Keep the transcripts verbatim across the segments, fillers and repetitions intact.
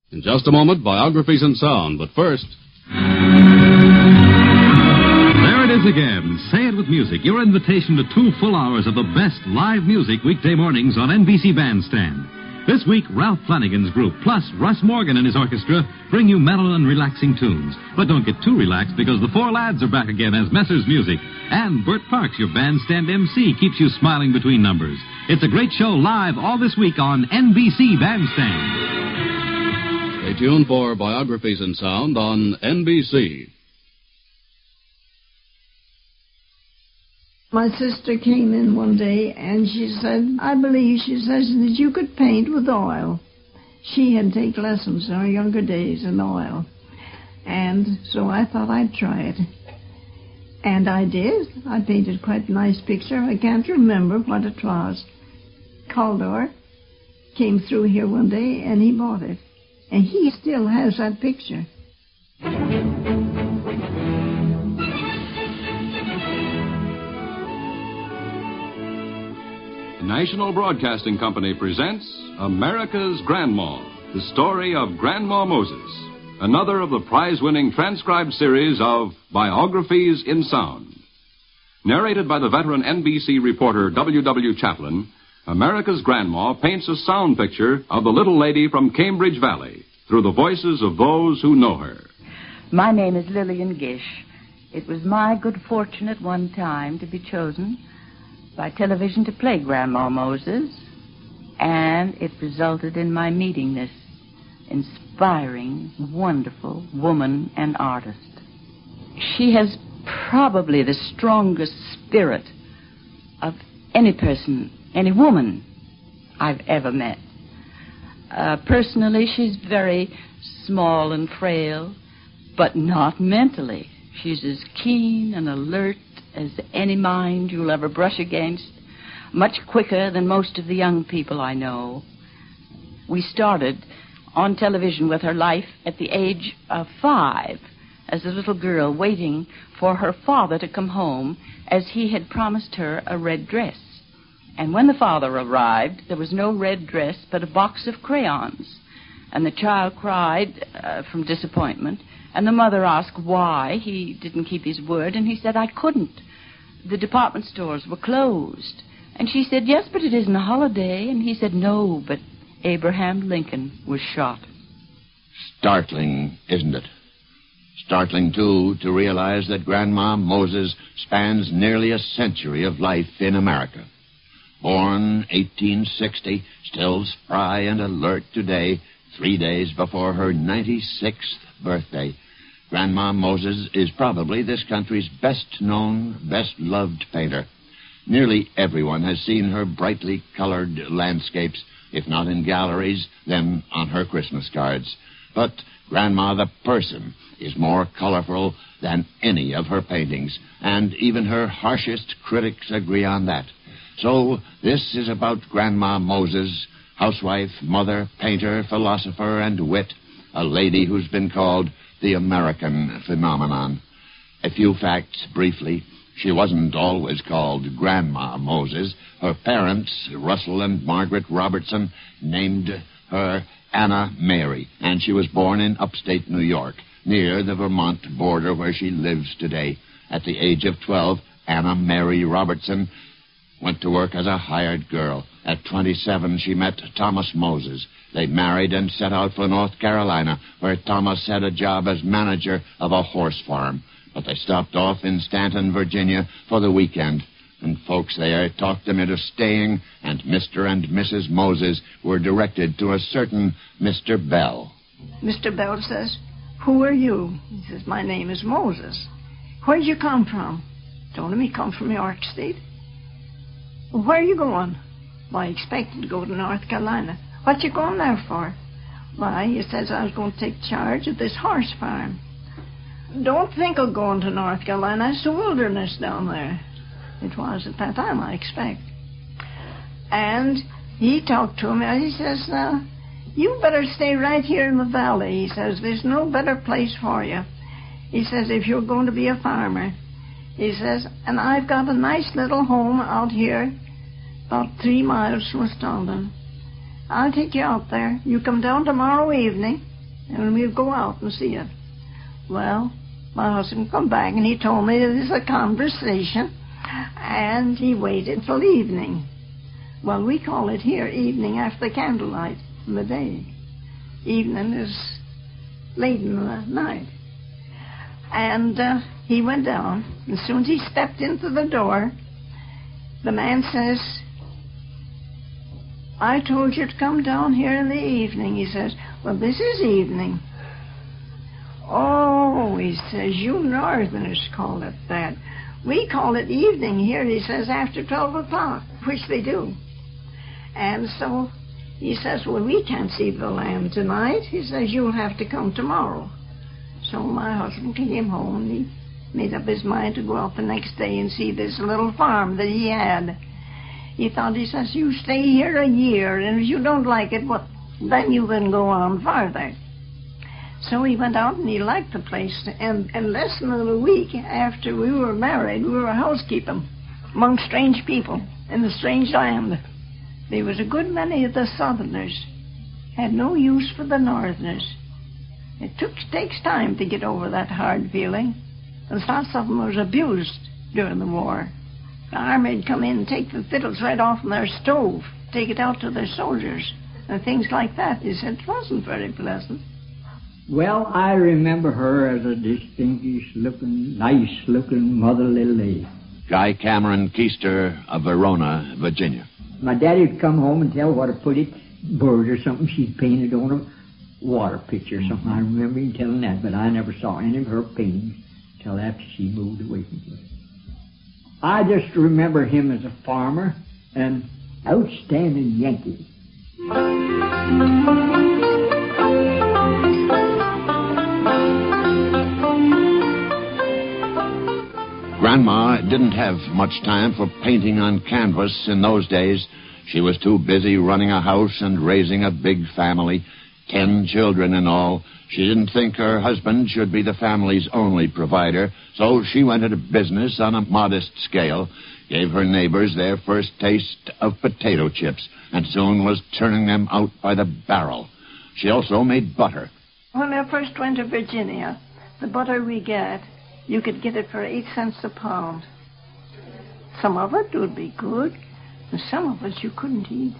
In just a moment, Biographies in Sound. But first... There it is again. Say it with music. Your invitation to two full hours of the best live music weekday mornings on N B C Bandstand. This week, Ralph Flanagan's group, plus Russ Morgan and his orchestra, bring you mellow and relaxing tunes. But don't get too relaxed, because the Four Lads are back again as Messrs. Music. And Bert Parks, your bandstand M C, keeps you smiling between numbers. It's a great show live all this week on N B C Bandstand. Stay tuned for Biographies in Sound on N B C. My sister came in one day and she said, I believe, she says, that you could paint with oil. She had taken lessons in her younger days in oil. And so I thought I'd try it. And I did. I painted quite a nice picture. I can't remember what it was. Caldor came through here one day and he bought it. And he still has that picture. National Broadcasting Company presents America's Grandma, the story of Grandma Moses, another of the prize-winning transcribed series of Biographies in Sound. Narrated by the veteran N B C reporter W W Chaplin, America's Grandma paints a sound picture of the little lady from Cambridge Valley through the voices of those who know her. My name is Lillian Gish. It was my good fortune at one time to be chosen by television to play Grandma Moses, and it resulted in my meeting this inspiring, wonderful woman and artist. She has probably the strongest spirit of any person, any woman I've ever met. Uh, personally, she's very small and frail, but not mentally. She's as keen and alert as any mind you'll ever brush against, much quicker than most of the young people I know. We started on television with her life at the age of five, as a little girl waiting for her father to come home, as he had promised her a red dress. And when the father arrived, there was no red dress but a box of crayons. And the child cried uh, from disappointment, and the mother asked why he didn't keep his word, and he said, I couldn't. The department stores were closed. And she said, yes, but it isn't a holiday. And he said, no, but Abraham Lincoln was shot. Startling, isn't it? Startling, too, to realize that Grandma Moses spans nearly a century of life in America. Born eighteen sixty, still spry and alert today, three days before her ninety-sixth birthday, Grandma Moses is probably this country's best-known, best-loved painter. Nearly everyone has seen her brightly colored landscapes, if not in galleries, then on her Christmas cards. But Grandma the person is more colorful than any of her paintings, and even her harshest critics agree on that. So this is about Grandma Moses, housewife, mother, painter, philosopher, and wit, a lady who's been called the American phenomenon. A few facts briefly. She wasn't always called Grandma Moses. Her parents, Russell and Margaret Robertson, named her Anna Mary, and she was born in upstate New York, near the Vermont border where she lives today. At the age of twelve, Anna Mary Robertson went to work as a hired girl. At twenty-seven, she met Thomas Moses. They married and set out for North Carolina, where Thomas had a job as manager of a horse farm. But they stopped off in Stanton, Virginia, for the weekend. And folks there talked them into staying, and Mister and Missus Moses were directed to a certain Mister Bell. Mister Bell says, who are you? He says, my name is Moses. Where'd you come from? Told him he come from York State. Well, where are you going? Well, I expected to go to North Carolina. What you going there for? Why, he says I was going to take charge of this horse farm. Don't think of going to North Carolina. It's the wilderness down there. It was at that time, I expect. And he talked to him, and he says, now, you better stay right here in the valley. He says, there's no better place for you. He says, if you're going to be a farmer. He says, and I've got a nice little home out here, about three miles from Stanton. I'll take you out there. You come down tomorrow evening, and we'll go out and see it. Well, my husband come back, and he told me there's a conversation, and he waited till evening. Well, we call it here evening after candlelight in the day. Evening is late in the night. And uh, he went down. As soon as he stepped into the door, the man says, I told you to come down here in the evening. He says, well, this is evening. Oh, he says, you Northerners call it that. We call it evening here, he says, after twelve o'clock, which they do. And so he says, well, we can't see the land tonight. He says, you'll have to come tomorrow. So my husband came home, and he made up his mind to go out the next day and see this little farm that he had. He thought, he says, you stay here a year, and if you don't like it, well, then you can go on farther. So he went out, and he liked the place. And, and less than a week after we were married, we were housekeeping among strange people in a strange land. There was a good many of the Southerners had no use for the Northerners. It took, takes time to get over that hard feeling. And lots of them was abused during the war. The army would come in and take the fiddles right off from their stove, take it out to their soldiers, and things like that. He said it wasn't very pleasant. Well, I remember her as a distinguished-looking, nice-looking motherly lady. Guy Cameron Keister of Verona, Virginia. My daddy would come home and tell what a pretty bird or something she'd painted on a water picture or something. I remember him telling that, but I never saw any of her paintings till after she moved away from here. I just remember him as a farmer, an outstanding Yankee. Grandma didn't have much time for painting on canvas in those days. She was too busy running a house and raising a big family, ten children in all. She didn't think her husband should be the family's only provider, so she went into business on a modest scale, gave her neighbors their first taste of potato chips, and soon was turning them out by the barrel. She also made butter. When I first went to Virginia, the butter we get, you could get it for eight cents a pound. Some of it would be good, and some of it you couldn't eat.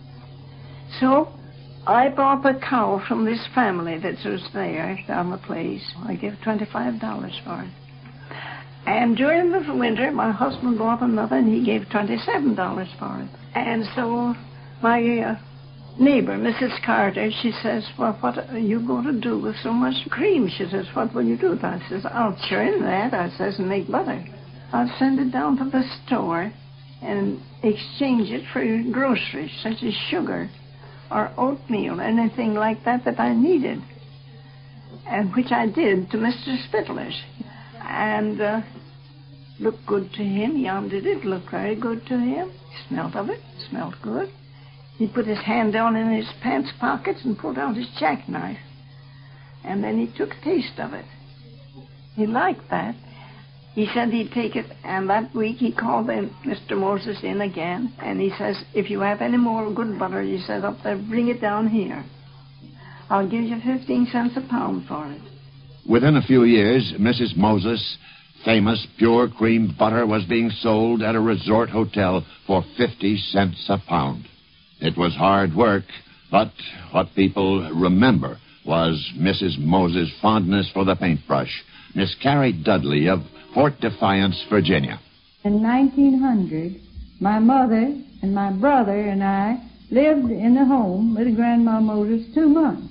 So I bought the cow from this family that was there down the place. I gave twenty-five dollars for it. And during the winter, my husband bought another, and he gave twenty-seven dollars for it. And so my uh, neighbor, Missus Carter, she says, well, what are you going to do with so much cream? She says, what will you do with that? I says, I'll churn that, I says, and make butter. I'll send it down to the store and exchange it for groceries, such as sugar or oatmeal, anything like that that I needed, and which I did to Mister Spittler's. And uh, looked good to him. Yum, did it look very good to him. He smelled of it, smelled good. He put his hand down in his pants pockets and pulled out his jackknife. And then he took a taste of it. He liked that. He said he'd take it, and that week he called in Mister Moses in again, and he says, if you have any more good butter, he said, up there, bring it down here. I'll give you fifteen cents a pound for it. Within a few years, Missus Moses' famous pure cream butter was being sold at a resort hotel for fifty cents a pound. It was hard work, but what people remember was Missus Moses' fondness for the paintbrush. Miss Carrie Dudley of Fort Defiance, Virginia. In nineteen hundred, my mother and my brother and I lived in the home with Grandma Moses two months.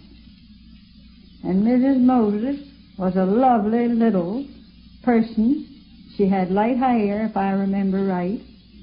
And Missus Moses was a lovely little person. She had light hair, if I remember right.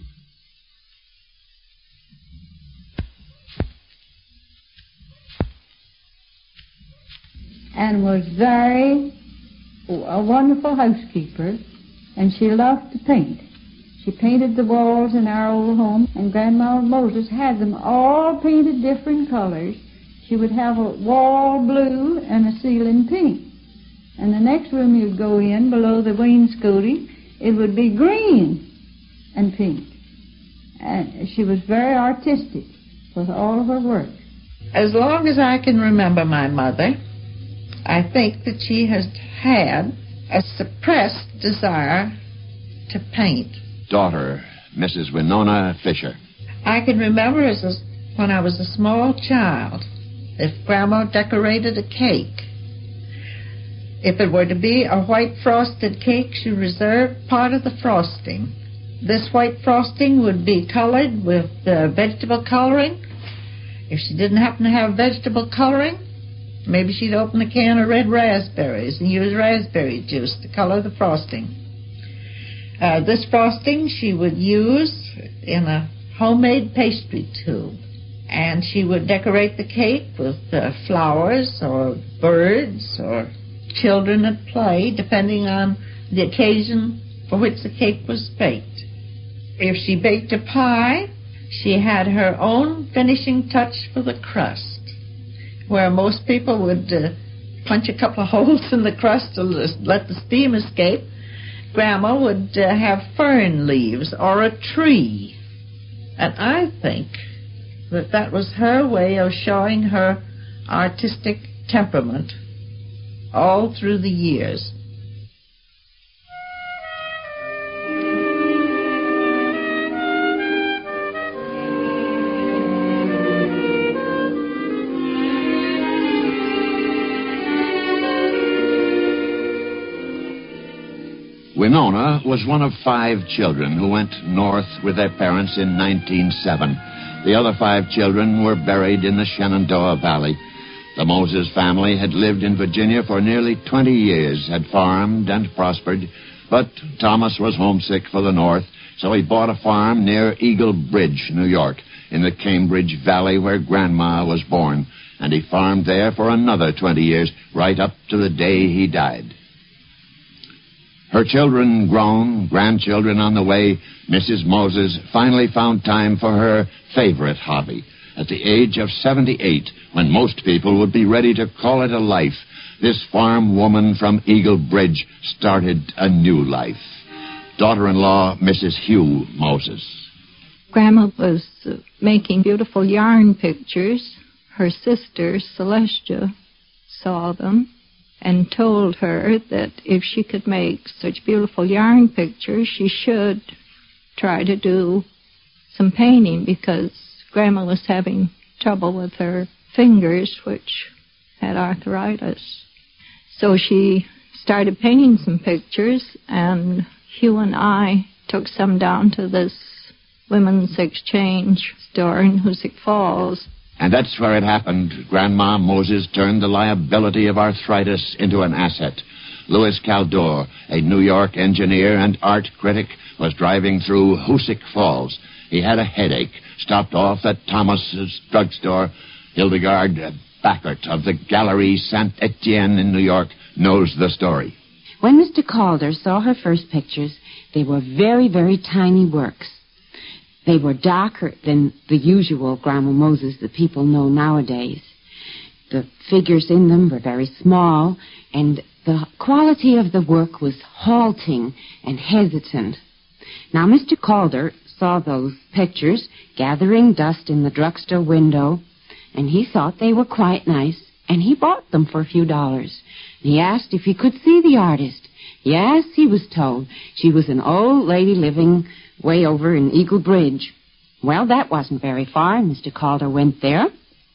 And was very a wonderful housekeeper, and she loved to paint. She painted the walls in our old home, and Grandma Moses had them all painted different colors. She would have a wall blue and a ceiling pink. And the next room you'd go in, below the wainscoting, it would be green and pink. And she was very artistic with all of her work. As long as I can remember my mother, I think that she has had a suppressed desire to paint. Daughter, Missus Winona Fisher. I can remember as a, when I was a small child, if Grandma decorated a cake, if it were to be a white frosted cake, she reserved part of the frosting. This white frosting would be colored with uh, vegetable coloring. If she didn't happen to have vegetable coloring, maybe she'd open a can of red raspberries and use raspberry juice to color the frosting. Uh, this frosting she would use in a homemade pastry tube, and she would decorate the cake with uh, flowers or birds or children at play, depending on the occasion for which the cake was baked. If she baked a pie, she had her own finishing touch for the crust, where most people would uh, punch a couple of holes in the crust to let the steam escape. Grandma would uh, have fern leaves or a tree. And I think that that was her way of showing her artistic temperament all through the years. Winona was one of five children who went north with their parents in nineteen oh seven. The other five children were buried in the Shenandoah Valley. The Moses family had lived in Virginia for nearly twenty years, had farmed and prospered, but Thomas was homesick for the north, so he bought a farm near Eagle Bridge, New York, in the Cambridge Valley where Grandma was born, and he farmed there for another twenty years, right up to the day he died. Her children grown, grandchildren on the way, Missus Moses finally found time for her favorite hobby. At the age of seventy-eight, when most people would be ready to call it a life, this farm woman from Eagle Bridge started a new life. Daughter-in-law, Missus Hugh Moses. Grandma was uh, making beautiful yarn pictures. Her sister, Celestia, saw them and told her that if she could make such beautiful yarn pictures, she should try to do some painting, because Grandma was having trouble with her fingers, which had arthritis. So she started painting some pictures, and Hugh and I took some down to this women's exchange store in Hoosick Falls. And that's where it happened. Grandma Moses turned the liability of arthritis into an asset. Louis Caldor, a New York engineer and art critic, was driving through Hoosick Falls. He had a headache, stopped off at Thomas's drugstore. Hildegard Backert of the Galerie Saint-Etienne in New York knows the story. When Mister Calder saw her first pictures, they were very, very tiny works. They were darker than the usual Grandma Moses that people know nowadays. The figures in them were very small, and the quality of the work was halting and hesitant. Now, Mister Calder saw those pictures gathering dust in the drugstore window, and he thought they were quite nice, and he bought them for a few dollars. He asked if he could see the artist. Yes, he was told. She was an old lady living way over in Eagle Bridge. Well, that wasn't very far, and Mister Calder went there,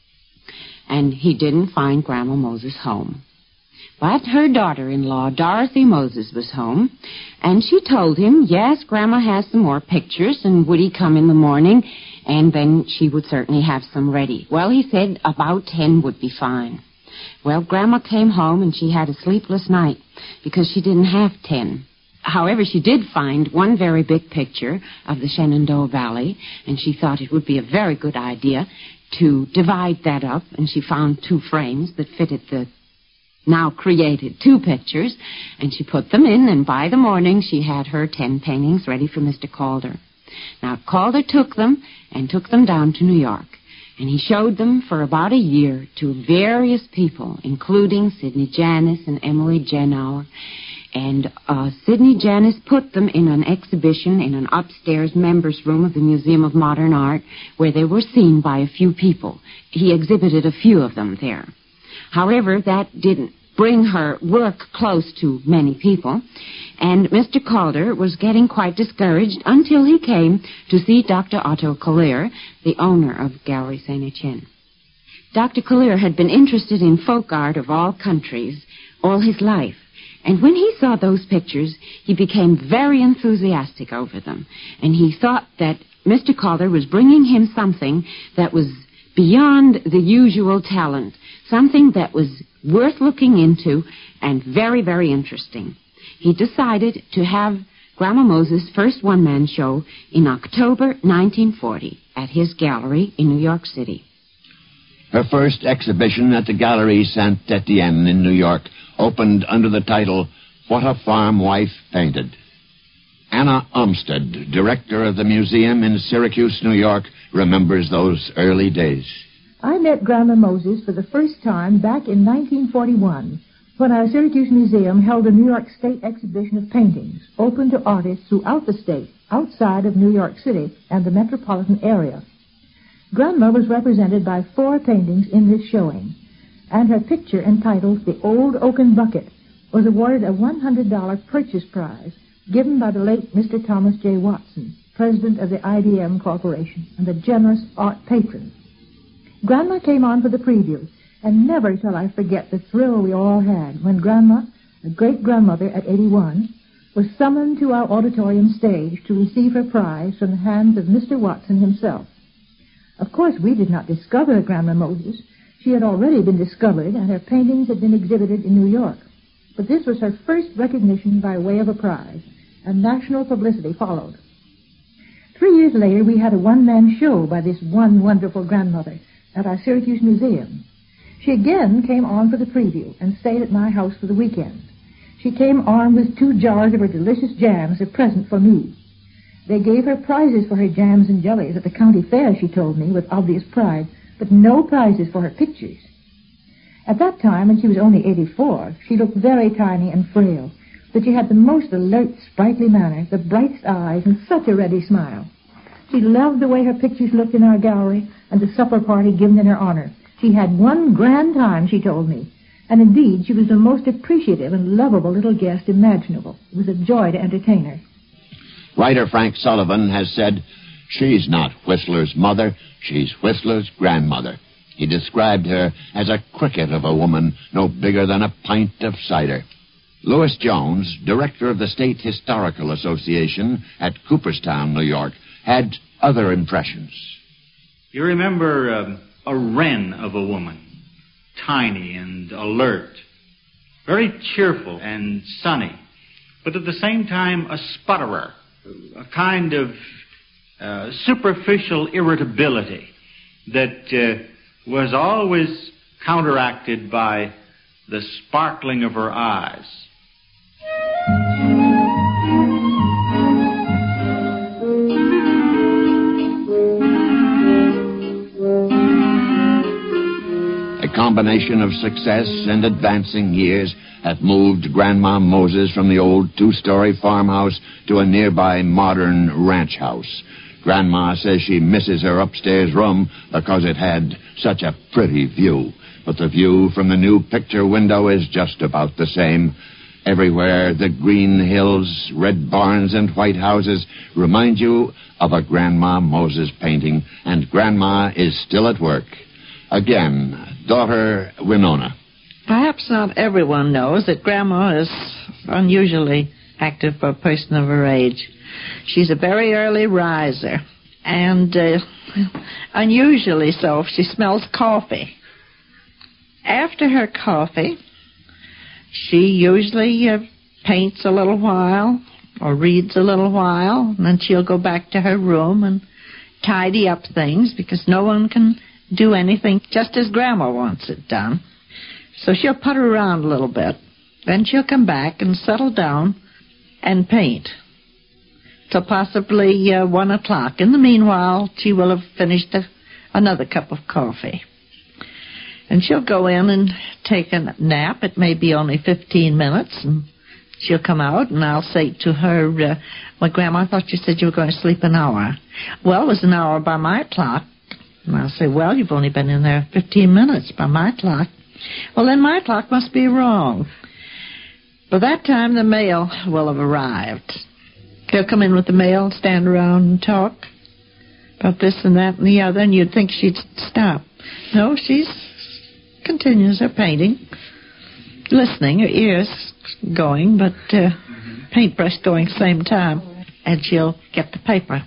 and he didn't find Grandma Moses home. But her daughter-in-law, Dorothy Moses, was home, and she told him, yes, Grandma has some more pictures, and would he come in the morning, and then she would certainly have some ready. Well, he said about ten would be fine. Well, Grandma came home, and she had a sleepless night because she didn't have ten. However, she did find one very big picture of the Shenandoah Valley, and she thought it would be a very good idea to divide that up, and she found two frames that fitted the now created two pictures, and she put them in, and by the morning she had her ten paintings ready for Mister Calder. Now, Calder took them and took them down to New York, and he showed them for about a year to various people, including Sidney Janis and Emily Genauer. And uh, Sidney Janis put them in an exhibition in an upstairs members' room of the Museum of Modern Art, where they were seen by a few people. He exhibited a few of them there. However, that didn't bring her work close to many people. And Mister Calder was getting quite discouraged until he came to see Doctor Otto Collier, the owner of Gallery Saint Etienne. Doctor Collier had been interested in folk art of all countries all his life. And when he saw those pictures, he became very enthusiastic over them. And he thought that Mister Calder was bringing him something that was beyond the usual talent, something that was worth looking into and very, very interesting. He decided to have Grandma Moses' first one-man show in October nineteen forty at his gallery in New York City. Her first exhibition at the Gallery Saint Etienne in New York opened under the title, What a Farm Wife Painted. Anna Umstead, director of the museum in Syracuse, New York, remembers those early days. I met Grandma Moses for the first time back in nineteen forty-one, when our Syracuse Museum held a New York State exhibition of paintings, open to artists throughout the state, outside of New York City and the metropolitan area. Grandma was represented by four paintings in this showing, and her picture entitled The Old Oaken Bucket was awarded a one hundred dollars purchase prize given by the late Mister Thomas J. Watson, president of the I B M Corporation and a generous art patron. Grandma came on for the preview, and never shall I forget the thrill we all had when Grandma, a great-grandmother at eighty-one, was summoned to our auditorium stage to receive her prize from the hands of Mister Watson himself. Of course, we did not discover Grandma Moses. She had already been discovered, and her paintings had been exhibited in New York. But this was her first recognition by way of a prize, and national publicity followed. Three years later, we had a one-man show by this one wonderful grandmother at our Syracuse Museum. She again came on for the preview and stayed at my house for the weekend. She came armed with two jars of her delicious jams, a present for me. They gave her prizes for her jams and jellies at the county fair, she told me, with obvious pride, but no prizes for her pictures. At that time, when she was only eighty-four, she looked very tiny and frail, but she had the most alert, sprightly manner, the brightest eyes, and such a ready smile. She loved the way her pictures looked in our gallery and the supper party given in her honor. She had one grand time, she told me, and indeed she was the most appreciative and lovable little guest imaginable. It was a joy to entertain her. Writer Frank Sullivan has said, she's not Whistler's mother, she's Whistler's grandmother. He described her as a cricket of a woman, no bigger than a pint of cider. Louis Jones, director of the State Historical Association at Cooperstown, New York, had other impressions. You remember um, a wren of a woman, tiny and alert, very cheerful and sunny, but at the same time a sputterer, a kind of uh, superficial irritability that uh, was always counteracted by the sparkling of her eyes. A combination of success and advancing years have moved Grandma Moses from the old two-story farmhouse to a nearby modern ranch house. Grandma says she misses her upstairs room because it had such a pretty view. But the view from the new picture window is just about the same. Everywhere, the green hills, red barns, and white houses remind you of a Grandma Moses painting, and Grandma is still at work. Again, daughter Winona. Perhaps not everyone knows that Grandma is unusually active for a person of her age. She's a very early riser, and uh, unusually so if she smells coffee. After her coffee, she usually uh, paints a little while or reads a little while, and then she'll go back to her room and tidy up things because no one can do anything just as Grandma wants it done. So she'll putter around a little bit. Then she'll come back and settle down and paint till possibly uh, one o'clock. In the meanwhile, she will have finished a, another cup of coffee. And she'll go in and take a nap. It may be only fifteen minutes, and she'll come out, and I'll say to her, uh, well, Grandma, I thought you said you were going to sleep an hour. Well, it was an hour by my clock. And I'll say, well, you've only been in there fifteen minutes by my clock. Well, then my clock must be wrong. By that time, the mail will have arrived. They'll come in with the mail and stand around and talk about this and that and the other, and you'd think she'd stop. No, she continues her painting, listening, her ears going, but uh, paintbrush going at the same time, and she'll get the paper.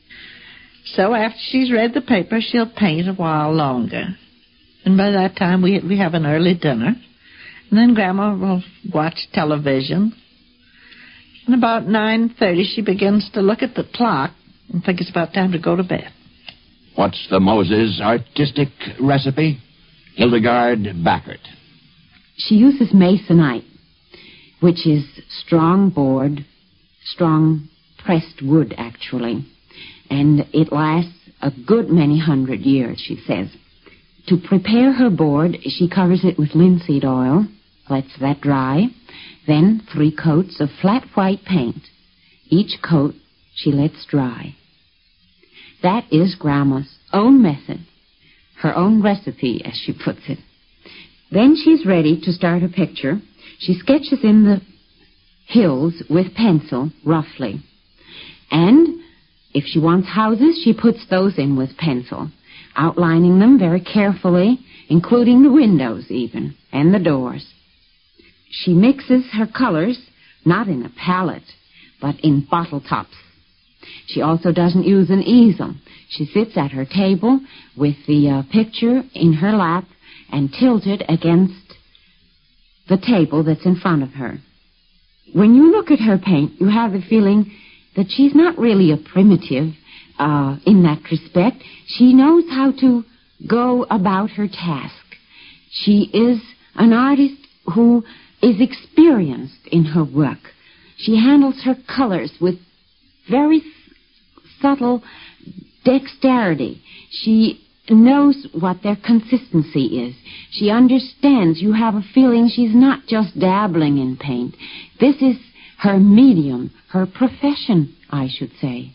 So after she's read the paper, she'll paint a while longer. And by that time, we we have an early dinner. And then Grandma will watch television. And about nine thirty, she begins to look at the clock and think it's about time to go to bed. What's the Moses artistic recipe? Hildegard Backert. She uses masonite, which is strong board, strong pressed wood, actually. And it lasts a good many hundred years, she says. To prepare her board, she covers it with linseed oil, lets that dry, then three coats of flat white paint. Each coat she lets dry. That is Grandma's own method, her own recipe, as she puts it. Then she's ready to start her picture. She sketches in the hills with pencil, roughly. And if she wants houses, she puts those in with pencil, outlining them very carefully, including the windows even, and the doors. She mixes her colors, not in a palette, but in bottle tops. She also doesn't use an easel. She sits at her table with the uh, picture in her lap and tilted against the table that's in front of her. When you look at her paint, you have the feeling that she's not really a primitive uh, in that respect. She knows how to go about her task. She is an artist who is experienced in her work. She handles her colors with very subtle dexterity. She knows what their consistency is. She understands. You have a feeling she's not just dabbling in paint. This is her medium, her profession, I should say.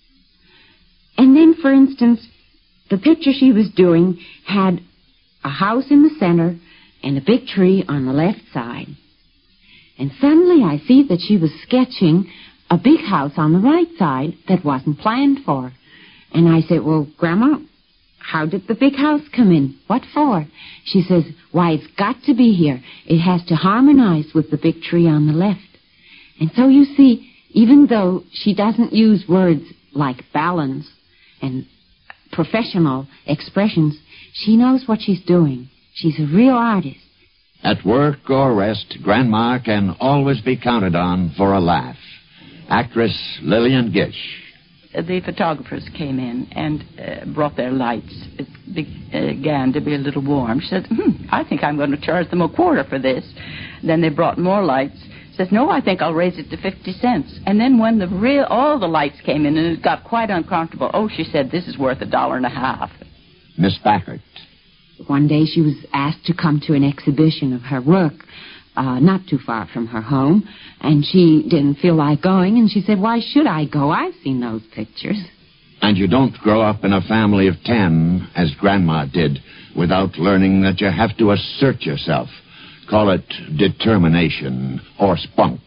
And then, for instance, the picture she was doing had a house in the center and a big tree on the left side. And suddenly I see that she was sketching a big house on the right side that wasn't planned for. And I said, well, Grandma, how did the big house come in? What for? She says, why, it's got to be here. It has to harmonize with the big tree on the left. And so you see, even though she doesn't use words like balance and professional expressions, she knows what she's doing. She's a real artist. At work or rest, Grandma can always be counted on for a laugh. Actress Lillian Gish. The photographers came in and uh, brought their lights. It began to be a little warm. She said, hmm, I think I'm going to charge them a quarter for this. Then they brought more lights. She says, no, I think I'll raise it to fifty cents. And then when the real, all the lights came in and it got quite uncomfortable, oh, she said, this is worth a dollar and a half. Miss Backert. One day she was asked to come to an exhibition of her work, uh, not too far from her home, and she didn't feel like going, and she said, why should I go? I've seen those pictures. And you don't grow up in a family of ten, as Grandma did, without learning that you have to assert yourself. Call it determination or spunk.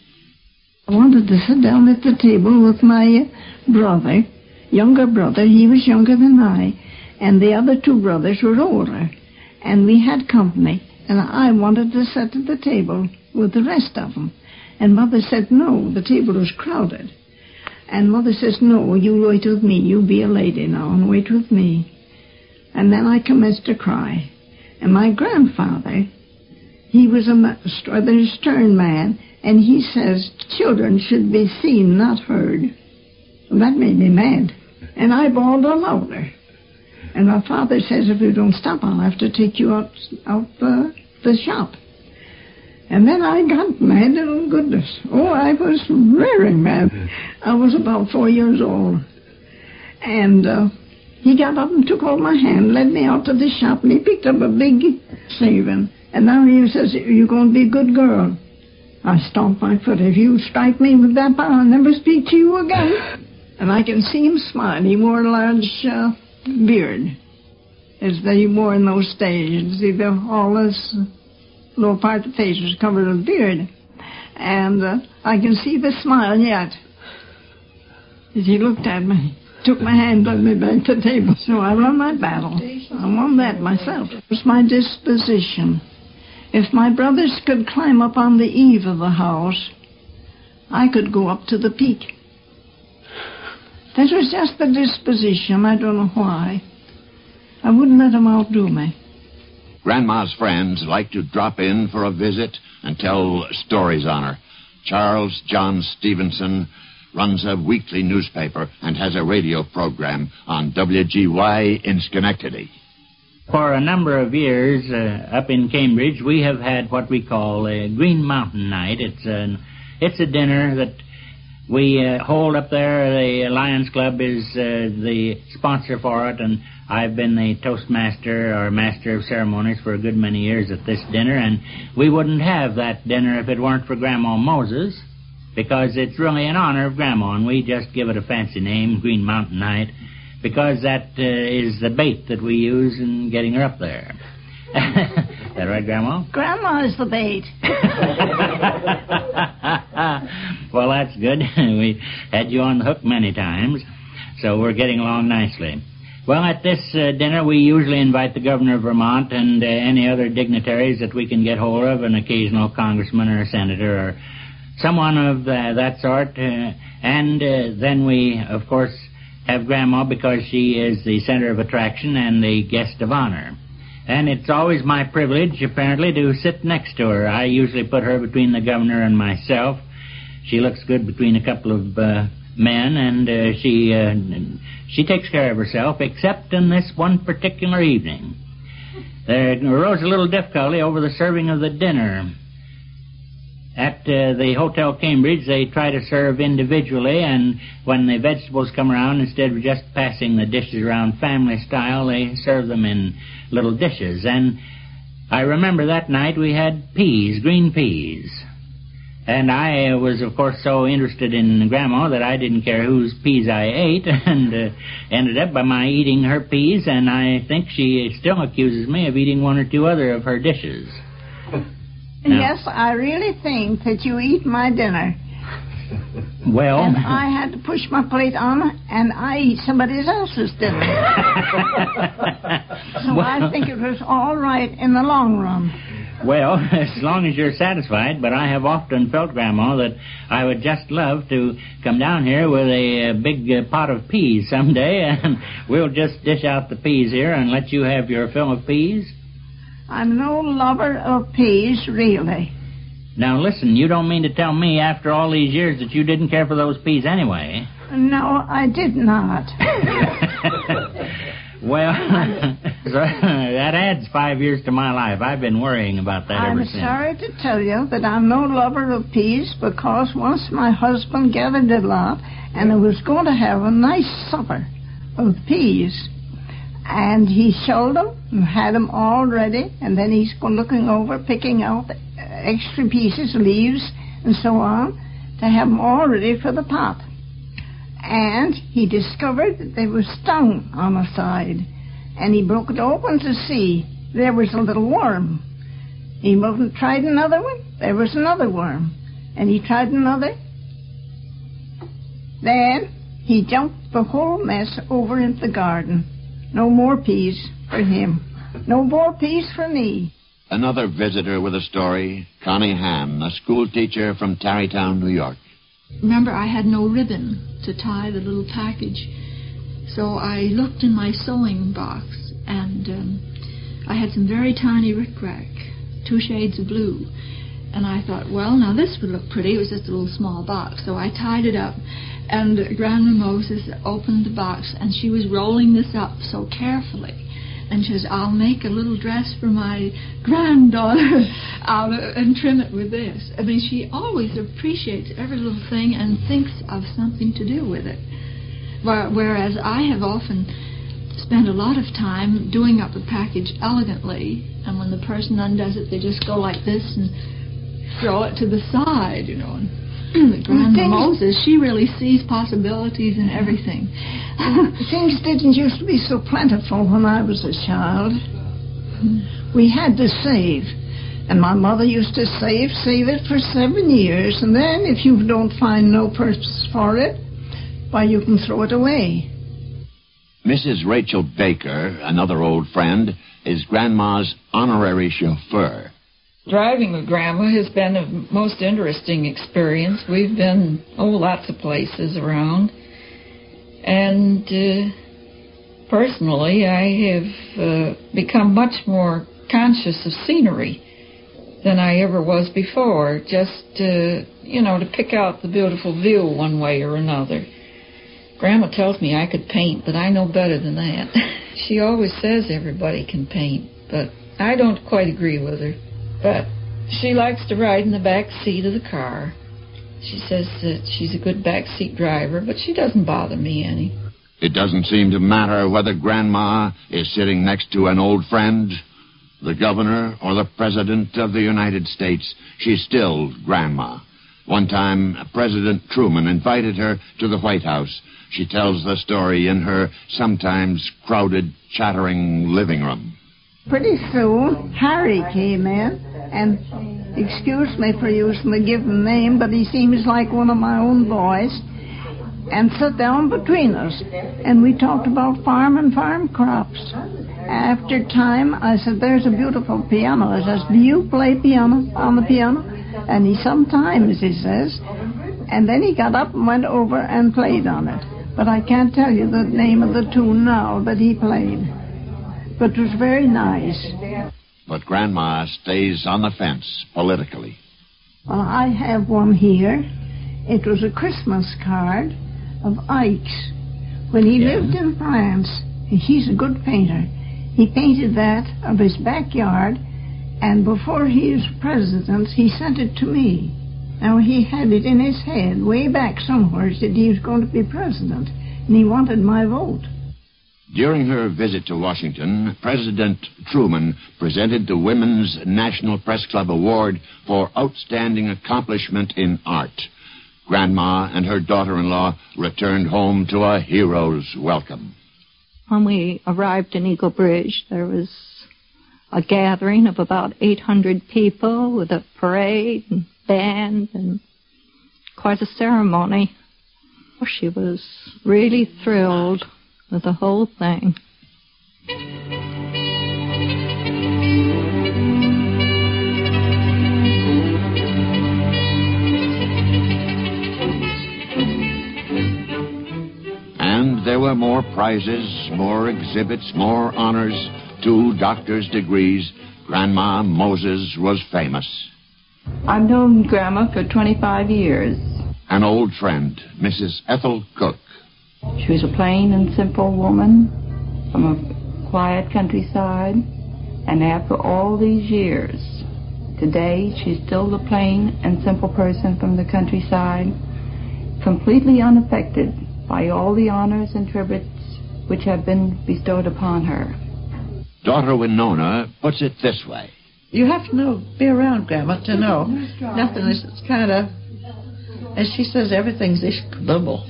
I wanted to sit down at the table with my brother, younger brother. He was younger than I. And the other two brothers were older. And we had company. And I wanted to sit at the table with the rest of them. And Mother said, no, the table was crowded. And Mother says, no, you wait with me. You be a lady now and wait with me. And then I commenced to cry. And my grandfather, he was a rather stern man. And he says, children should be seen, not heard. Well, that made me mad. And I bawled all louder. And my father says, if you don't stop, I'll have to take you out out the, the shop. And then I got mad, oh goodness. Oh, I was very mad. I was about four years old. And uh, he got up and took hold of my hand, led me out to the shop, and he picked up a big saving. And now he says, you're going to be a good girl. I stomped my foot. If you strike me with that bar, I'll never speak to you again. And I can see him smile. He wore a large... Uh, beard. as they wore in those days. See, the, all this lower part of the face was covered with beard. And uh, I can see the smile yet. As he looked at me, took my hand, led me back to the table. So I won my battle. I won that myself. It was my disposition. If my brothers could climb up on the eave of the house, I could go up to the peak. That was just the disposition. I don't know why. I wouldn't let them outdo me. Grandma's friends like to drop in for a visit and tell stories on her. Charles John Stevenson runs a weekly newspaper and has a radio program on W G Y in Schenectady. For a number of years uh, up in Cambridge, we have had what we call a Green Mountain Night. It's a, it's a dinner that we uh, hold up there. The Lions Club is uh, the sponsor for it, and I've been the Toastmaster or Master of Ceremonies for a good many years at this dinner, and we wouldn't have that dinner if it weren't for Grandma Moses, because it's really in honor of Grandma, and we just give it a fancy name, Green Mountain Night, because that uh, is the bait that we use in getting her up there. Is that right, Grandma? Grandma is the bait. Well, that's good. We had you on the hook many times, so we're getting along nicely. Well, at this uh, dinner, we usually invite the governor of Vermont and uh, any other dignitaries that we can get hold of, an occasional congressman or a senator or someone of uh, that sort. Uh, and uh, then we, of course, have Grandma because she is the center of attraction and the guest of honor. And it's always my privilege, apparently, to sit next to her. I usually put her between the governor and myself. She looks good between a couple of uh, men, and uh, she uh, she takes care of herself, except in this one particular evening. There arose a little difficulty over the serving of the dinner. At uh, the Hotel Cambridge, they try to serve individually, and when the vegetables come around, instead of just passing the dishes around family style, they serve them in little dishes. And I remember that night we had peas, green peas. And I was, of course, so interested in Grandma that I didn't care whose peas I ate, and uh, ended up by my eating her peas, and I think she still accuses me of eating one or two other of her dishes. Now, yes, I really think that you eat my dinner. Well... And I had to push my plate on, and I eat somebody else's dinner. So well, I think it was all right in the long run. Well, as long as you're satisfied, but I have often felt, Grandma, that I would just love to come down here with a, a big uh, pot of peas someday, and we'll just dish out the peas here and let you have your fill of peas. I'm no lover of peas, really. Now, listen, you don't mean to tell me after all these years that you didn't care for those peas anyway. No, I did not. Well, that adds five years to my life. I've been worrying about that I'm ever since. I'm sorry to tell you that I'm no lover of peas, because once my husband gathered a lot, and I was going to have a nice supper of peas. And he showed them and had them all ready, and then he's looking over, picking out extra pieces, leaves, and so on, to have them all ready for the pot. And he discovered that they were stung on the side, and he broke it open to see there was a little worm. He moved, tried another one, there was another worm, and he tried another. Then he jumped the whole mess over into the garden. No more peas for him. No more peas for me. Another visitor with a story, Connie Ham, a school teacher from Tarrytown, New York. Remember, I had no ribbon to tie the little package, so I looked in my sewing box, and um, I had some very tiny rickrack, two shades of blue. And I thought, well, now this would look pretty. It was just a little small box. So I tied it up, and Grandma Moses opened the box, and she was rolling this up so carefully. And she says, I'll make a little dress for my granddaughter out and trim it with this. I mean, she always appreciates every little thing and thinks of something to do with it. Whereas I have often spent a lot of time doing up a package elegantly, and when the person undoes it, they just go like this and throw it to the side, you know. Grandma Moses, she really sees possibilities in everything. Things didn't used to be so plentiful when I was a child. We had to save. And my mother used to save, save it for seven years. And then if you don't find no purpose for it, why, you can throw it away. Missus Rachel Baker, another old friend, is Grandma's honorary chauffeur. Driving with Grandma has been a most interesting experience. We've been, oh, lots of places around. And uh, personally, I have uh, become much more conscious of scenery than I ever was before. Just, uh, you know, to pick out the beautiful view one way or another. Grandma tells me I could paint, but I know better than that. She always says everybody can paint, but I don't quite agree with her. But she likes to ride in the back seat of the car. She says that she's a good back seat driver, but she doesn't bother me any. It doesn't seem to matter whether Grandma is sitting next to an old friend, the governor, or the president of the United States. She's still Grandma. One time, President Truman invited her to the White House. She tells the story in her sometimes crowded, chattering living room. Pretty soon, Harry came in, and excuse me for using the given name, but he seems like one of my own boys, and sat down between us, and we talked about farm and farm crops. After time, I said, there's a beautiful piano. I says, do you play piano on the piano? And he sometimes, he says, and then he got up and went over and played on it. But I can't tell you the name of the tune now that he played. But it was very nice. But Grandma stays on the fence politically. Well, I have one here. It was a Christmas card of Ike's. When he yeah. lived in France, he's a good painter. He painted that of his backyard, and before he was president, he sent it to me. Now, he had it in his head way back somewhere that he was going to be president, and he wanted my vote. During her visit to Washington, President Truman presented the Women's National Press Club Award for Outstanding Accomplishment in Art. Grandma and her daughter-in-law returned home to a hero's welcome. When we arrived in Eagle Bridge, there was a gathering of about eight hundred people with a parade and band and quite a ceremony. She was really thrilled with the whole thing. And there were more prizes, more exhibits, more honors, two doctor's degrees. Grandma Moses was famous. I've known Grandma for twenty-five years. An old friend, Missus Ethel Cook. She was a plain and simple woman from a quiet countryside, and after all these years, today she's still the plain and simple person from the countryside, completely unaffected by all the honors and tributes which have been bestowed upon her. Daughter Winona puts it this way. You have to know, be around Grandma to know. Nothing is kind of, as she says, everything's ishkabibble.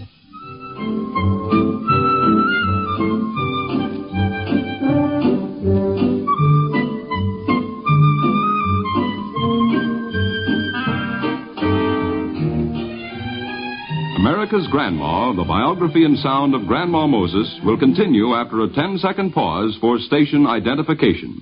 America's Grandma, the biography and sound of Grandma Moses, will continue after a ten-second pause for station identification.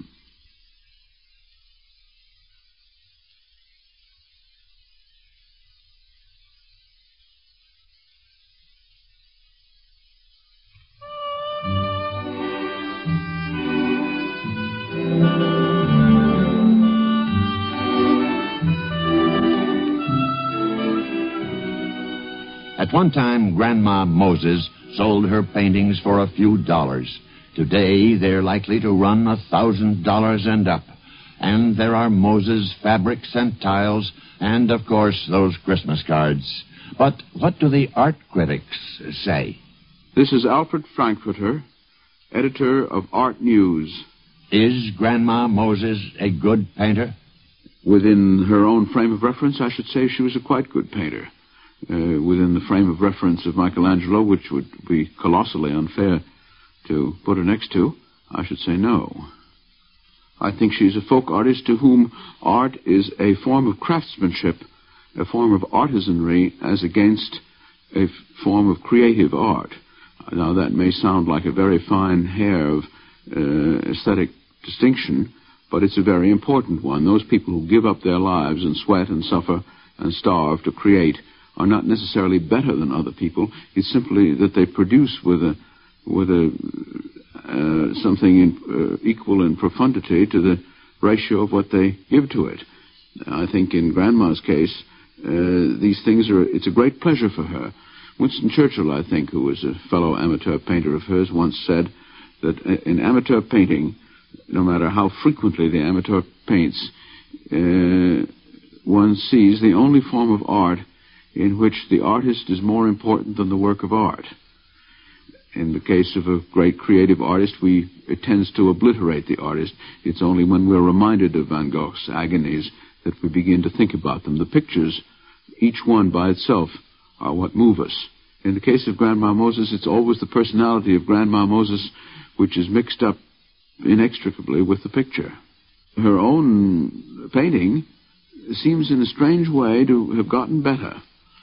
At one time, Grandma Moses sold her paintings for a few dollars. Today, they're likely to run a thousand dollars and up. And there are Moses fabrics and tiles, and, of course, those Christmas cards. But what do the art critics say? This is Alfred Frankfurter, editor of Art News. Is Grandma Moses a good painter? Within her own frame of reference, I should say she was a quite good painter. uh, within the frame of reference of Michelangelo, which would be colossally unfair to put her next to, I should say no. I think she's a folk artist to whom art is a form of craftsmanship, a form of artisanry, as against a f- form of creative art. Now, that may sound like a very fine hair of uh, aesthetic distinction, but it's a very important one. Those people who give up their lives and sweat and suffer and starve to create are not necessarily better than other people. It's simply that they produce with a with a uh, something in, uh, equal in profundity to the ratio of what they give to it. I think in Grandma's case, uh, these things are, it's a great pleasure for her. Winston Churchill, I think, who was a fellow amateur painter of hers, once said that in amateur painting, no matter how frequently the amateur paints, uh, one sees the only form of art in which the artist is more important than the work of art. In the case of a great creative artist, we it tends to obliterate the artist. It's only when we're reminded of Van Gogh's agonies that we begin to think about them. The pictures, each one by itself, are what move us. In the case of Grandma Moses, it's always the personality of Grandma Moses which is mixed up inextricably with the picture. Her own painting seems in a strange way to have gotten better.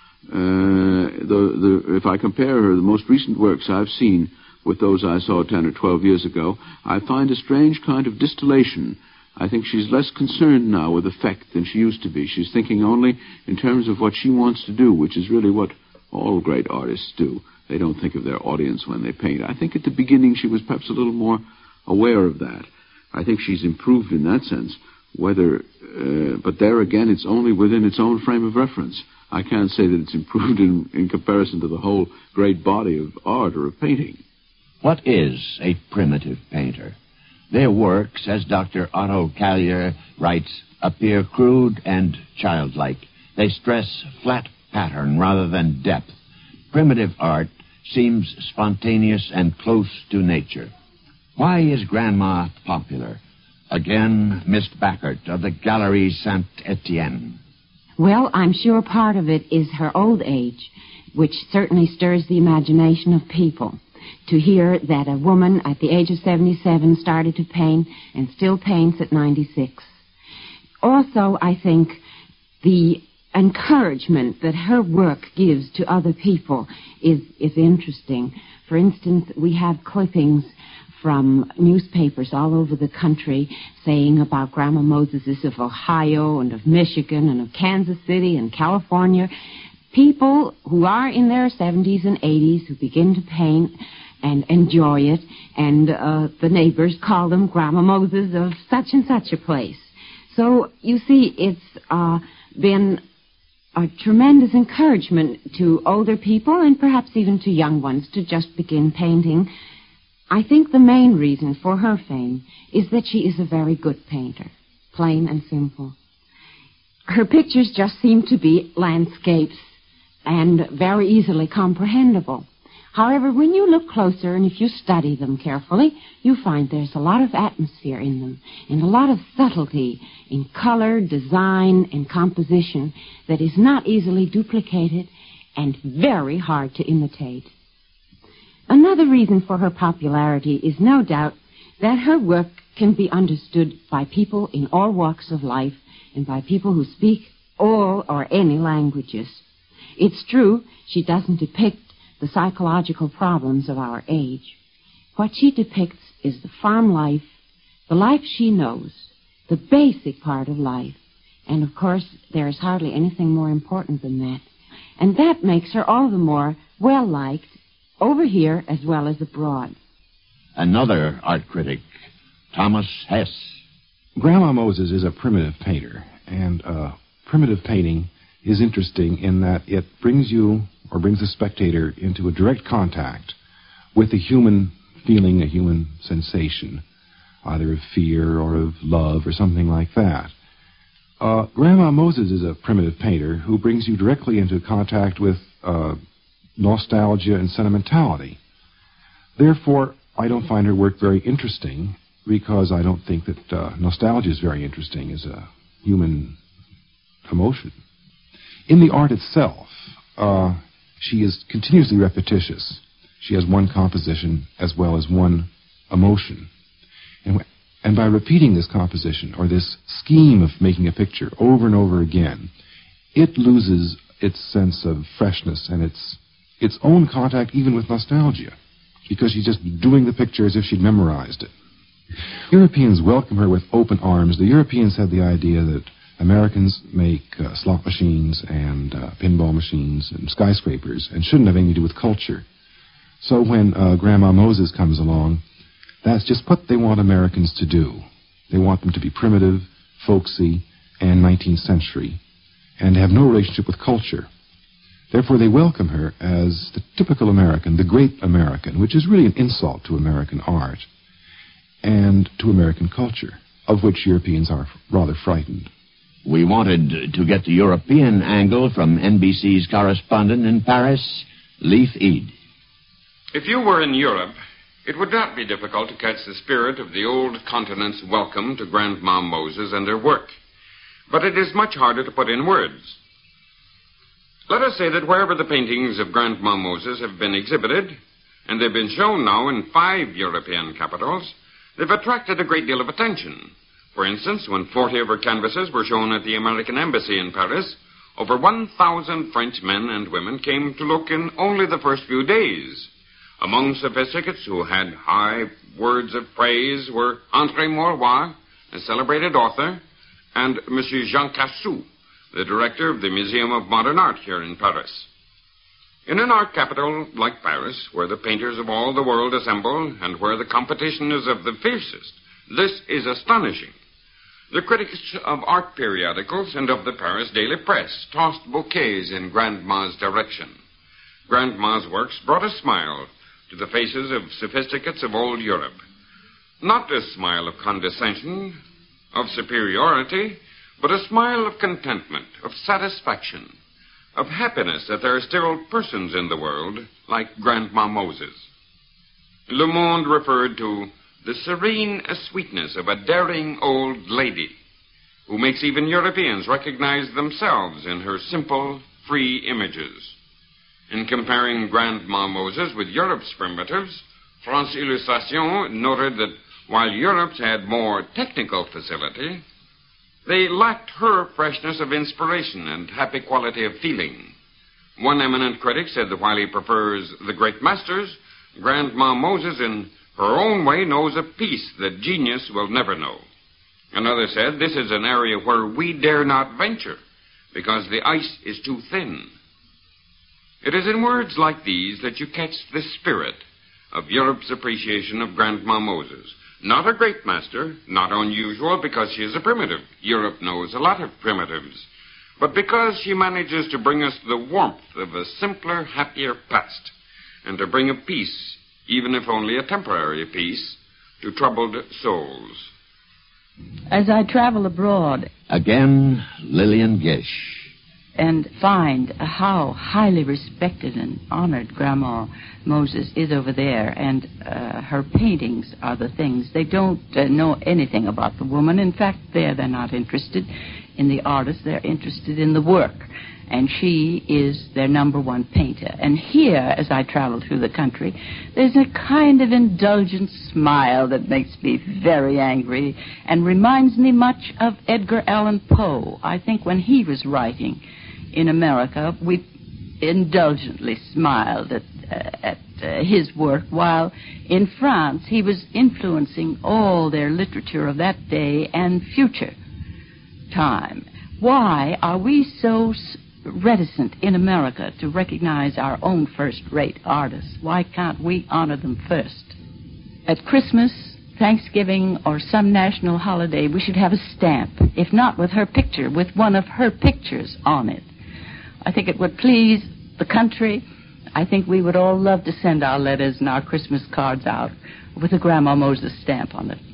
Uh, the, the, if I compare her, the most recent works I've seen with those I saw ten or twelve years ago, I find a strange kind of distillation. I think she's less concerned now with effect than she used to be. She's thinking only in terms of what she wants to do, which is really what all great artists do. They don't think of their audience when they paint. I think at the beginning she was perhaps a little more aware of that. I think she's improved in that sense. Whether, uh, but there again, it's only within its own frame of reference. I can't say that it's improved in, in comparison to the whole great body of art or of painting. What is a primitive painter? Their works, as Doctor Otto Callier writes, appear crude and childlike. They stress flat pattern rather than depth. Primitive art seems spontaneous and close to nature. Why is Grandma popular? Again, Miss Backert of the Galerie Saint-Etienne. Well, I'm sure part of it is her old age, which certainly stirs the imagination of people. To hear that a woman at the age of seventy-seven started to paint and still paints at ninety-six. Also, I think the encouragement that her work gives to other people is, is interesting. For instance, we have clippings from newspapers all over the country saying about Grandma Moseses of Ohio and of Michigan and of Kansas City and California. People who are in their seventies and eighties who begin to paint and enjoy it, and uh, the neighbors call them Grandma Moses of such and such a place. So, you see, it's uh, been a tremendous encouragement to older people and perhaps even to young ones to just begin painting. I think the main reason for her fame is that she is a very good painter, plain and simple. Her pictures just seem to be landscapes and very easily comprehensible. However, when you look closer and if you study them carefully, you find there's a lot of atmosphere in them and a lot of subtlety in color, design, and composition that is not easily duplicated and very hard to imitate. Another reason for her popularity is no doubt that her work can be understood by people in all walks of life and by people who speak all or any languages. It's true, she doesn't depict the psychological problems of our age. What she depicts is the farm life, the life she knows, the basic part of life. And, of course, there is hardly anything more important than that. And that makes her all the more well-liked over here as well as abroad. Another art critic, Thomas Hess. Grandma Moses is a primitive painter, and uh, primitive painting is interesting in that it brings you or brings the spectator into a direct contact with a human feeling, a human sensation, either of fear or of love or something like that. Uh, Grandma Moses is a primitive painter who brings you directly into contact with uh, nostalgia and sentimentality. Therefore, I don't find her work very interesting because I don't think that uh, nostalgia is very interesting as a human emotion. In the art itself, uh, she is continuously repetitious. She has one composition as well as one emotion. And, and by repeating this composition or this scheme of making a picture over and over again, it loses its sense of freshness and its its own contact even with nostalgia, because she's just doing the picture as if she'd memorized it. Europeans welcome her with open arms. The Europeans had the idea that Americans make uh, slot machines and uh, pinball machines and skyscrapers and shouldn't have anything to do with culture. So when uh, Grandma Moses comes along, that's just what they want Americans to do. They want them to be primitive, folksy, and nineteenth century, and have no relationship with culture. Therefore, they welcome her as the typical American, the great American, which is really an insult to American art and to American culture, of which Europeans are rather frightened. We wanted to get the European angle from N B C's correspondent in Paris, Leif Eid. If you were in Europe, it would not be difficult to catch the spirit of the old continent's welcome to Grandma Moses and her work. But it is much harder to put in words. Let us say that wherever the paintings of Grandma Moses have been exhibited, and they've been shown now in five European capitals, they've attracted a great deal of attention. For instance, when forty of her canvases were shown at the American Embassy in Paris, over one thousand French men and women came to look in only the first few days. Among sophisticates who had high words of praise were André Maurois, a celebrated author, and Monsieur Jean Cassou, the director of the Museum of Modern Art here in Paris. In an art capital like Paris, where the painters of all the world assemble and where the competition is of the fiercest, this is astonishing. The critics of art periodicals and of the Paris daily press tossed bouquets in Grandma's direction. Grandma's works brought a smile to the faces of sophisticates of old Europe. Not a smile of condescension, of superiority, but a smile of contentment, of satisfaction, of happiness that there are still persons in the world like Grandma Moses. Le Monde referred to the serene sweetness of a daring old lady who makes even Europeans recognize themselves in her simple, free images. In comparing Grandma Moses with Europe's primitives, France Illustration noted that while Europe's had more technical facility, they lacked her freshness of inspiration and happy quality of feeling. One eminent critic said that while he prefers the great masters, Grandma Moses in her own way knows a peace that genius will never know. Another said, this is an area where we dare not venture because the ice is too thin. It is in words like these that you catch the spirit of Europe's appreciation of Grandma Moses. Not a great master, not unusual because she is a primitive. Europe knows a lot of primitives. But because she manages to bring us the warmth of a simpler, happier past, and to bring a peace, even if only a temporary peace, to troubled souls. As I travel abroad... Again, Lillian Gish. And find how highly respected and honored Grandma Moses is over there, and uh, her paintings are the things. They don't uh, know anything about the woman. In fact, there they're not interested in the artist. They're interested in the work, and she is their number one painter. And here, as I travel through the country, there's a kind of indulgent smile that makes me very angry and reminds me much of Edgar Allan Poe. I think when he was writing in America, we indulgently smiled at, uh, at uh, his work, while in France he was influencing all their literature of that day and future time. Why are we so reticent in America to recognize our own first-rate artists? Why can't we honor them first? At Christmas, Thanksgiving, or some national holiday, we should have a stamp, if not with her picture, with one of her pictures on it. I think it would please the country. I think we would all love to send our letters and our Christmas cards out with a Grandma Moses stamp on it.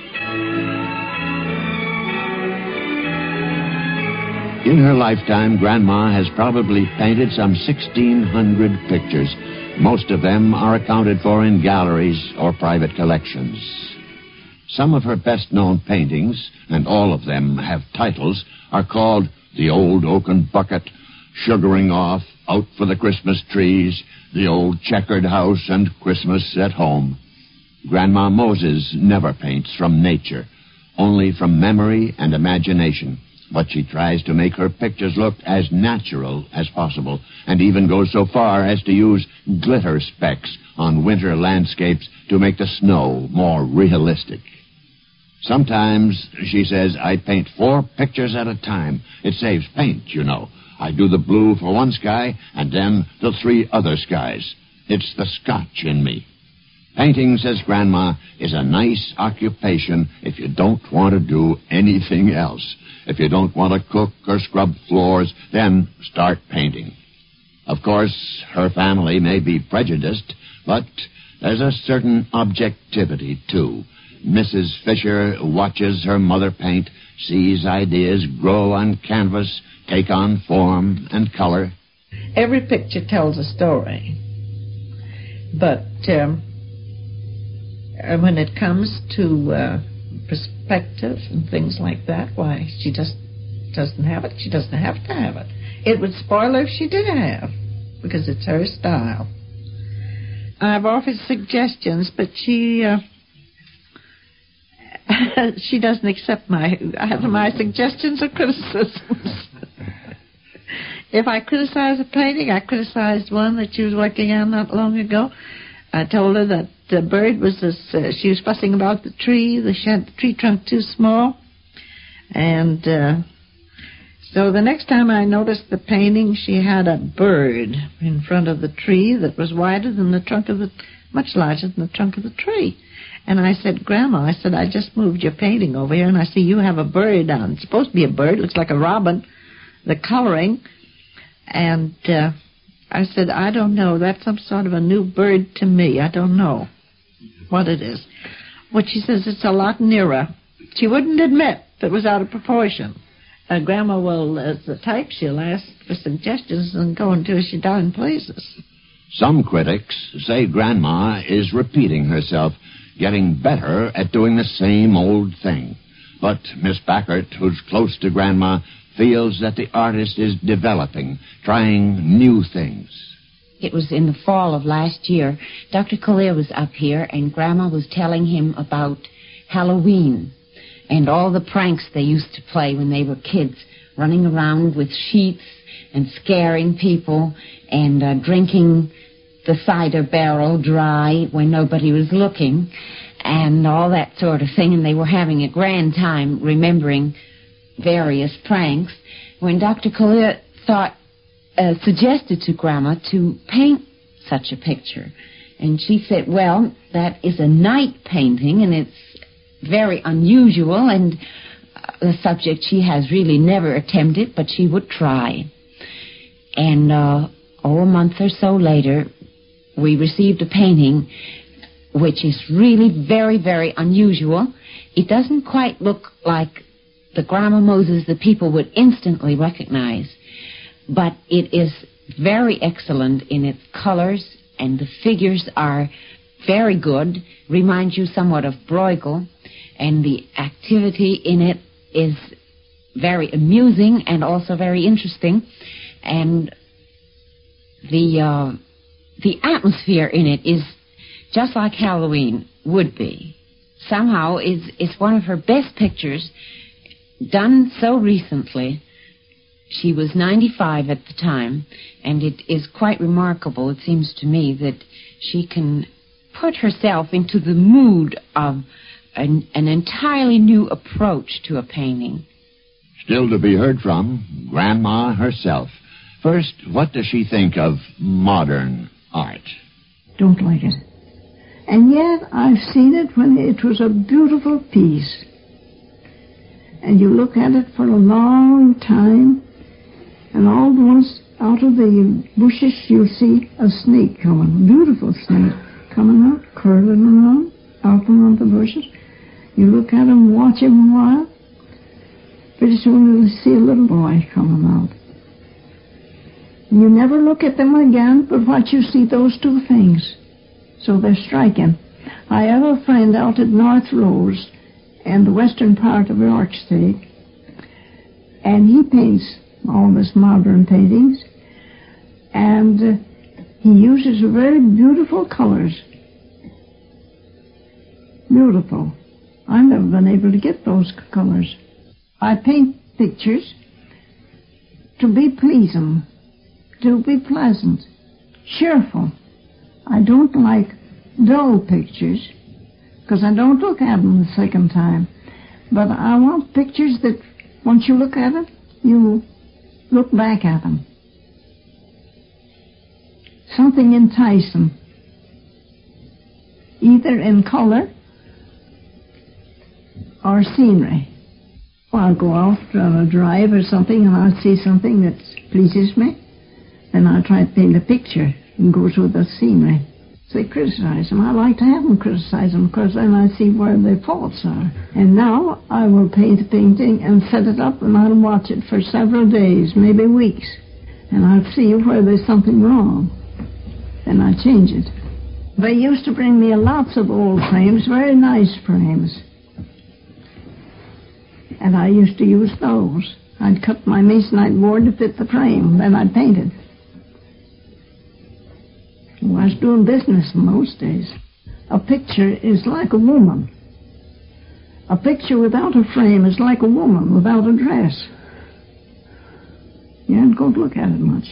In her lifetime, Grandma has probably painted some sixteen hundred pictures. Most of them are accounted for in galleries or private collections. Some of her best-known paintings, and all of them have titles, are called The Old Oaken Bucket, Sugaring Off, out for the Christmas trees, the old checkered house, and Christmas at home. Grandma Moses never paints from nature, only from memory and imagination. But she tries to make her pictures look as natural as possible, and even goes so far as to use glitter specks on winter landscapes to make the snow more realistic. Sometimes, she says, I paint four pictures at a time. It saves paint, you know. I do the blue for one sky, and then the three other skies. It's the Scotch in me. Painting, says Grandma, is a nice occupation if you don't want to do anything else. If you don't want to cook or scrub floors, then start painting. Of course, her family may be prejudiced, but there's a certain objectivity, too. Missus Fisher watches her mother paint, sees ideas grow on canvas, take on form and color. Every picture tells a story. But um, when it comes to uh, perspective and things like that, why, she just doesn't have it. She doesn't have to have it. It would spoil her if she did have, because it's her style. I've offered suggestions, but she... Uh, she doesn't accept my either my suggestions or criticisms. If I criticize a painting, I criticized one that she was working on not long ago. I told her that the bird was this, uh, she was fussing about the tree, the, she had the tree trunk too small. And uh, so the next time I noticed the painting, she had a bird in front of the tree that was wider than the trunk of the, much larger than the trunk of the tree. And I said, Grandma, I said, I just moved your painting over here, and I see you have a bird on. It's supposed to be a bird. It looks like a robin, the coloring. And uh, I said, I don't know. That's some sort of a new bird to me. I don't know what it is. But she says it's a lot nearer. She wouldn't admit that it was out of proportion. Uh, Grandma will, as the type, she'll ask for suggestions and go until she darn pleases. Some critics say Grandma is repeating herself, getting better at doing the same old thing. But Miss Backert, who's close to Grandma, feels that the artist is developing, trying new things. It was in the fall of last year. Doctor Collier was up here, and Grandma was telling him about Halloween and all the pranks they used to play when they were kids, running around with sheets and scaring people and uh, drinking the cider barrel dry when nobody was looking and all that sort of thing. And they were having a grand time remembering various pranks when Doctor Collier thought, uh, suggested to Grandma to paint such a picture. And she said, well, that is a night painting, and it's very unusual, and uh, a subject she has really never attempted, but she would try. And uh, oh, a month or so later, we received a painting which is really very, very unusual. It doesn't quite look like the Grandma Moses that people would instantly recognize, but it is very excellent in its colors, and the figures are very good, reminds you somewhat of Bruegel, and the activity in it is very amusing and also very interesting, and the uh, the atmosphere in it is just like Halloween would be. Somehow it's, it's one of her best pictures, done so recently. She was ninety-five at the time, and it is quite remarkable, it seems to me, that she can put herself into the mood of an, an entirely new approach to a painting. Still to be heard from, Grandma herself. First, what does she think of modern art? Don't like it. And yet I've seen it when it was a beautiful piece. And you look at it for a long time, and all at once out of the bushes you'll see a snake coming, beautiful snake, coming out, curling around, out around the bushes. You look at him, watch him a while, pretty soon you'll see a little boy coming out. You never look at them again, but what you see, those two things. So they're striking. I have a friend out at North Rose and the western part of York State, and he paints all this modern paintings. And uh, he uses very beautiful colors. Beautiful. I've never been able to get those colors. I paint pictures to be pleasing, to be pleasant, cheerful. I don't like dull pictures, because I don't look at them the second time. But I want pictures that, once you look at it, you look back at them. Something enticing, either in color or scenery. I'll go out on a drive or something and I'll see something that pleases me, then I'll try to paint a picture and goes with the scenery. They criticize them. I like to have them criticize them because then I see where their faults are. And now I will paint a painting and set it up and I'll watch it for several days, maybe weeks. And I'll see where there's something wrong. Then I change it. They used to bring me lots of old frames, very nice frames. And I used to use those. I'd cut my masonite board to fit the frame, then I'd paint it. Well, I was doing business in those days. A picture is like a woman. A picture without a frame is like a woman without a dress. You don't go to look at it much.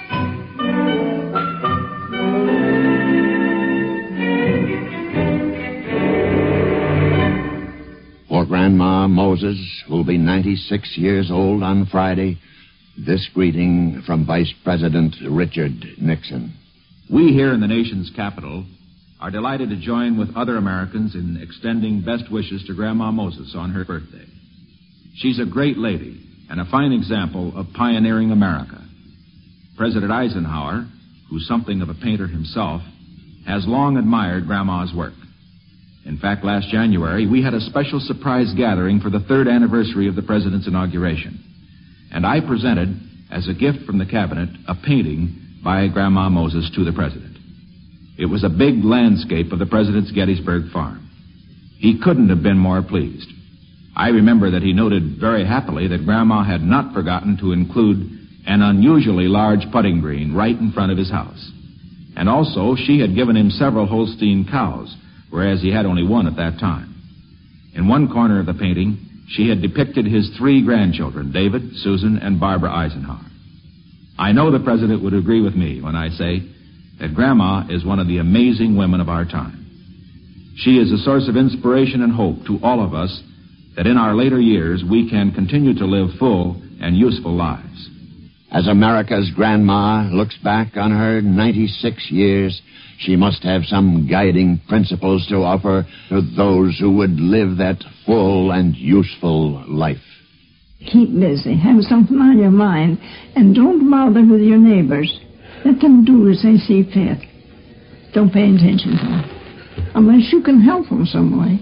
For Grandma Moses, who'll be ninety-six years old on Friday, this greeting from Vice President Richard Nixon. We here in the nation's capital are delighted to join with other Americans in extending best wishes to Grandma Moses on her birthday. She's a great lady and a fine example of pioneering America. President Eisenhower, who's something of a painter himself, has long admired Grandma's work. In fact, last January, we had a special surprise gathering for the third anniversary of the President's inauguration. And I presented, as a gift from the Cabinet, a painting by Grandma Moses to the President. It was a big landscape of the President's Gettysburg farm. He couldn't have been more pleased. I remember that he noted very happily that Grandma had not forgotten to include an unusually large putting green right in front of his house. And also, she had given him several Holstein cows, whereas he had only one at that time. In one corner of the painting, she had depicted his three grandchildren, David, Susan, and Barbara Eisenhower. I know the President would agree with me when I say that Grandma is one of the amazing women of our time. She is a source of inspiration and hope to all of us that in our later years we can continue to live full and useful lives. As America's Grandma looks back on her ninety-six years, she must have some guiding principles to offer to those who would live that full and useful life. Keep busy. Have something on your mind. And don't bother with your neighbors. Let them do as they see fit. Don't pay attention to them. Unless you can help them some way.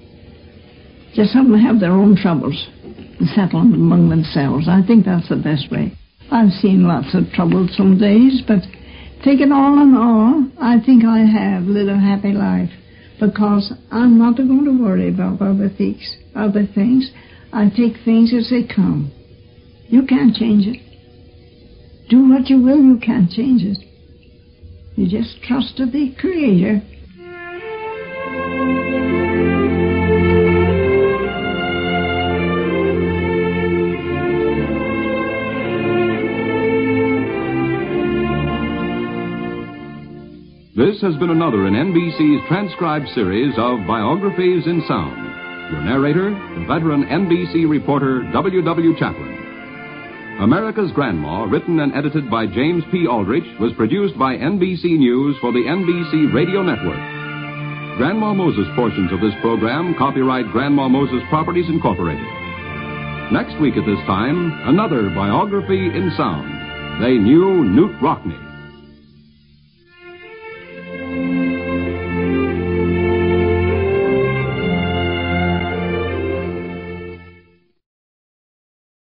Just let them have their own troubles and settle them among themselves. I think that's the best way. I've seen lots of trouble some days, but take it all in all, I think I have lived a happy life. Because I'm not going to worry about other things. Other things. I take things as they come. You can't change it. Do what you will, you can't change it. You just trust to the Creator. This has been another in N B C's transcribed series of Biographies in Sound. Your narrator, the veteran N B C reporter W W Chaplin. America's Grandma, written and edited by James P. Aldrich, was produced by N B C News for the N B C Radio Network. Grandma Moses portions of this program copyright Grandma Moses Properties Incorporated. Next week at this time, another Biography in Sound. They knew Newt Rockney.